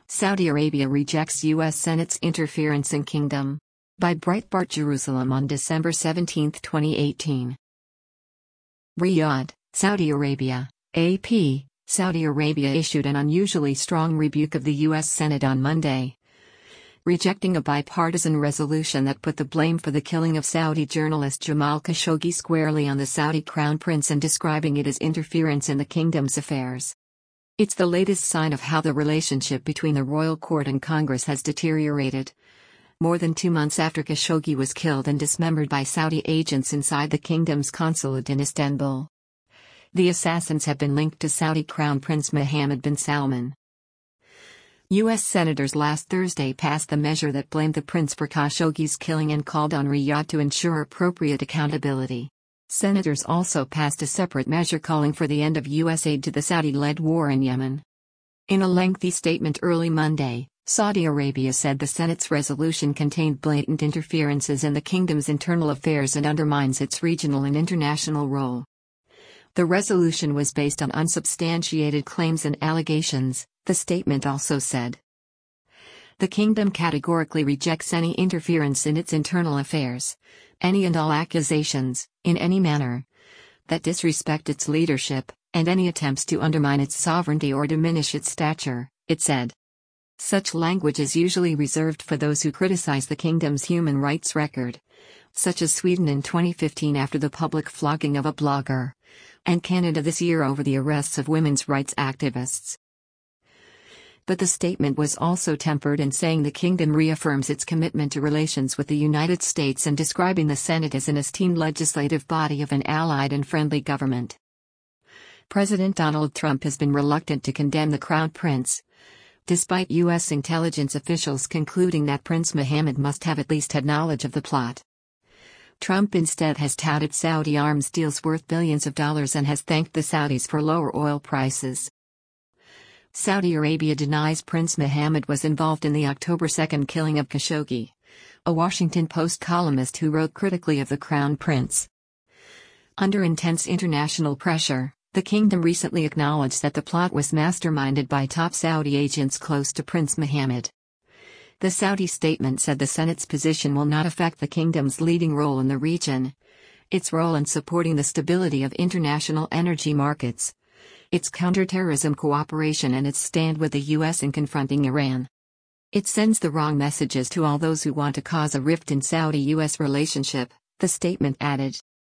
Saudi Arabia rejects U.S. Senate's interference in kingdom. By Breitbart Jerusalem on December 17, 2018. Riyadh, Saudi Arabia, AP. Saudi Arabia issued an unusually strong rebuke of the U.S. Senate on Monday, rejecting a bipartisan resolution that put the blame for the killing of Saudi journalist Jamal Khashoggi squarely on the Saudi crown prince and describing it as interference in the kingdom's affairs. It's the latest sign of how the relationship between the royal court and Congress has deteriorated. More than 2 months after Khashoggi was killed and dismembered by Saudi agents inside the kingdom's consulate in Istanbul. The assassins have been linked to Saudi Crown Prince Mohammed bin Salman. U.S. senators last Thursday passed the measure that blamed the prince for Khashoggi's killing and called on Riyadh to ensure appropriate accountability. Senators also passed a separate measure calling for the end of U.S. aid to the Saudi-led war in Yemen. In a lengthy statement early Monday, Saudi Arabia said the Senate's resolution contained blatant interferences in the kingdom's internal affairs and undermines its regional and international role. The resolution was based on unsubstantiated claims and allegations, the statement also said. The kingdom categorically rejects any interference in its internal affairs, any and all accusations, in any manner, that disrespect its leadership, and any attempts to undermine its sovereignty or diminish its stature, it said. Such language is usually reserved for those who criticize the kingdom's human rights record, such as Sweden in 2015 after the public flogging of a blogger, and Canada this year over the arrests of women's rights activists. But the statement was also tempered in saying the kingdom reaffirms its commitment to relations with the United States and describing the Senate as an esteemed legislative body of an allied and friendly government. President Donald Trump has been reluctant to condemn the Crown Prince, despite U.S. intelligence officials concluding that Prince Mohammed must have at least had knowledge of the plot. Trump instead has touted Saudi arms deals worth billions of dollars and has thanked the Saudis for lower oil prices. Saudi Arabia denies Prince Mohammed was involved in the October 2 killing of Khashoggi, a Washington Post columnist who wrote critically of the Crown Prince. Under intense international pressure, the kingdom recently acknowledged that the plot was masterminded by top Saudi agents close to Prince Mohammed. The Saudi statement said the Senate's position will not affect the kingdom's leading role in the region, its role in supporting the stability of international energy markets, its counterterrorism cooperation and its stand with the U.S. in confronting Iran. It sends the wrong messages to all those who want to cause a rift in Saudi-U.S. relationship, the statement added.